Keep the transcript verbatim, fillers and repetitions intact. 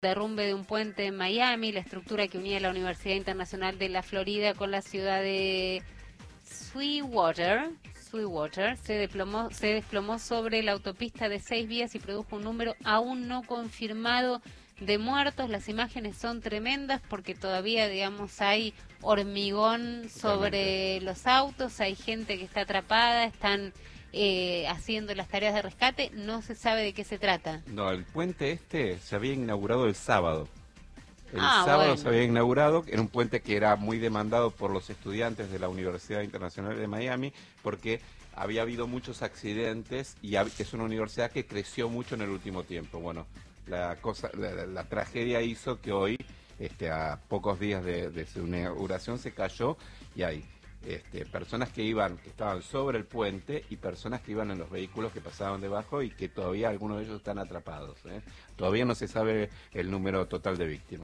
derrumbe de un puente en Miami, la estructura que unía la Universidad Internacional de la Florida con la ciudad de Sweetwater, Sweetwater se desplomó, se desplomó sobre la autopista de seis vías y produjo un número aún no confirmado de muertos. Las imágenes son tremendas porque todavía, digamos, hay hormigón sobre Totalmente. los autos, hay gente que está atrapada, están eh, haciendo las tareas de rescate, no se sabe de qué se trata. No, el puente este se había inaugurado el sábado. El ah, sábado bueno. se había inaugurado, era un puente que era muy demandado por los estudiantes de la Universidad Internacional de Miami, porque había habido muchos accidentes y es una universidad que creció mucho en el último tiempo. Bueno, la cosa, la, la, la tragedia hizo que hoy, este, a pocos días de, de su inauguración, se cayó y hay este, personas que iban, que estaban sobre el puente y personas que iban en los vehículos que pasaban debajo y que todavía algunos de ellos están atrapados, ¿eh? Todavía no se sabe el número total de víctimas.